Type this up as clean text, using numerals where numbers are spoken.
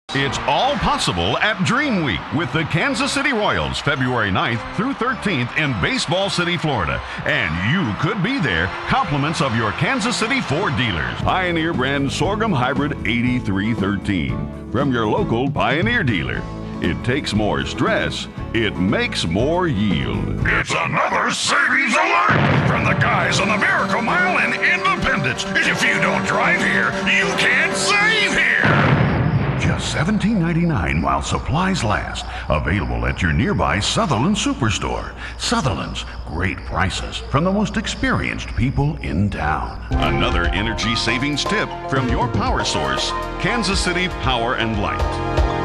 It's all possible at Dream Week with the Kansas City Royals, February 9th through 13th in Baseball City, Florida. And you could be there, compliments of your Kansas City Ford dealers. Pioneer brand Sorghum Hybrid 8313 from your local Pioneer dealer. It takes more stress, it makes more yield. It's another savings alert from the guys on the Miracle Mile in Independence. If you don't drive here, you can't save here. Just $17.99 while supplies last. Available at your nearby Sutherland Superstore. Sutherland's, great prices from the most experienced people in town. Another energy savings tip from your power source, Kansas City Power and Light.